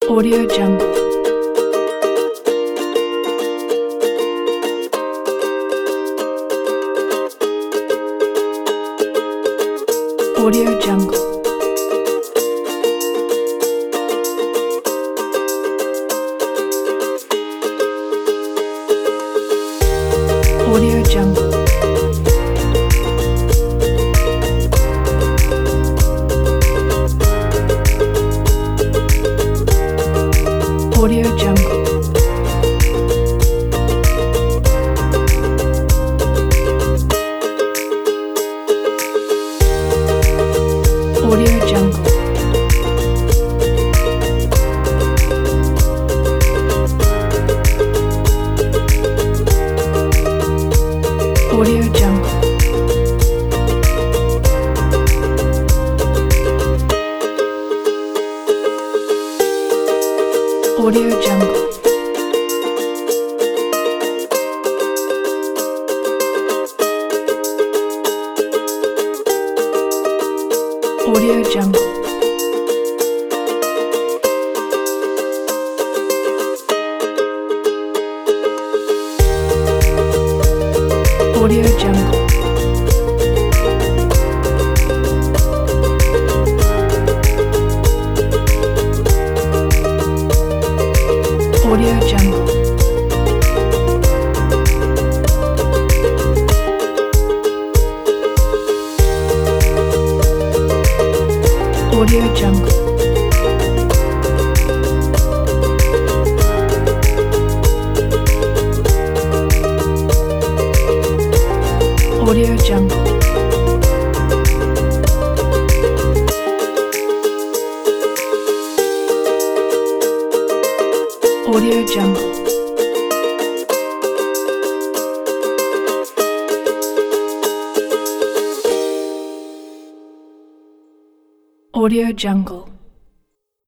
Audio Jungle. Audio Jungle. Audio Jungle. Audio Jungle. Audio Jungle. Audio Jungle. Audio Jungle. Audio Jungle. Audio Jungle. Audio Jungle. Audio Jungle. Audio Jungle. Audio Jungle. Audio Jungle.